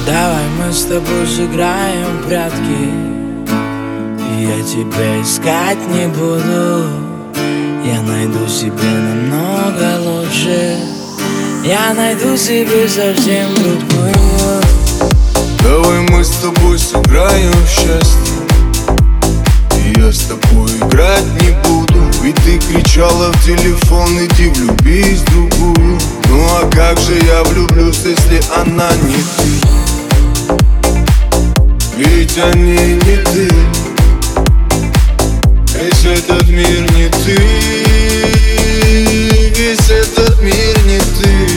Давай мы с тобой сыграем в прятки, и я тебя искать не буду. Я найду себе намного лучше. Я найду себе совсем другую. Давай мы с тобой сыграем в счастье, и я с тобой играть не буду. Ведь ты кричала в телефон: иди влюбись в другую. Ну а как же я влюблюсь, если она не ты? Ведь они не ты. Весь этот мир не ты. Весь этот мир не ты.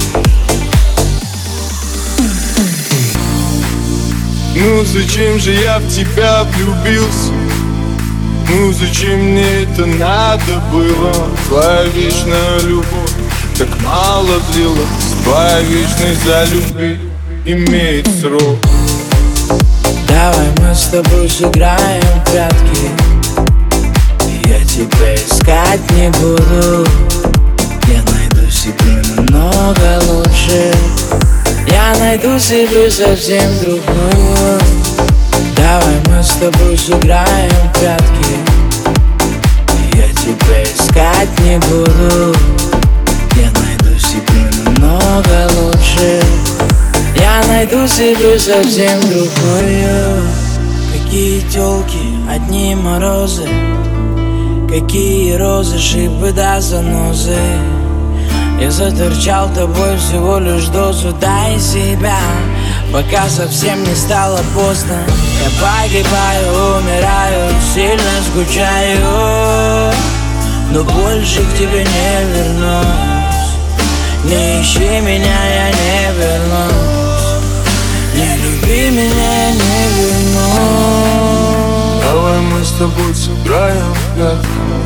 Ну зачем же я в тебя влюбился? Ну зачем мне это надо было? Твоя вечная любовь так мало длилась. Твоя вечность за любви имеет срок. Давай мы с тобой сыграем в прятки, и я тебя искать не буду. Я найду себе намного лучше. Я найду себе совсем другую. Давай мы с тобой сыграем в прятки, и я тебя искать не буду. Я найду себе намного лучше. Я найду себе совсем другую. Какие тёлки, одни морозы, какие розы, шипы да занозы. Я заторчал тобой всего лишь дозу. Дай себя, пока совсем не стало поздно. Я погибаю, умираю, сильно скучаю, но больше к тебе не вернусь. Не ищи меня, я не вернусь. Не люби меня, я не вернусь. Давай мы с тобой сыграем в прятки,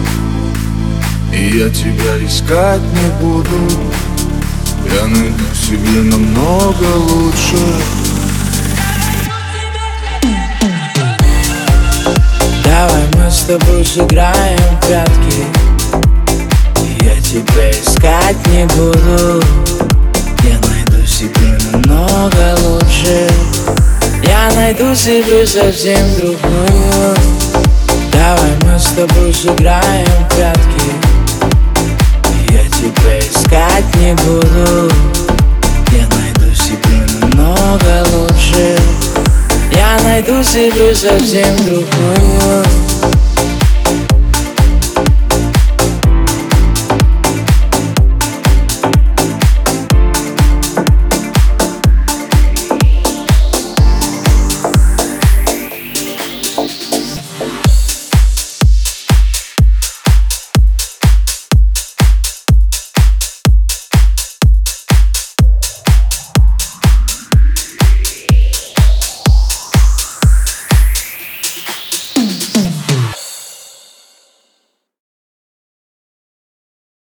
и я тебя искать не буду. Я найду себе намного лучше. Давай мы с тобой сыграем в прятки, и я тебя искать не буду. Я найду себе намного лучше. Я найду себе совсем другую. Давай мы с тобой сыграем в прятки, и я тебя искать не буду. Я найду себе намного лучше. Я найду себе совсем другую.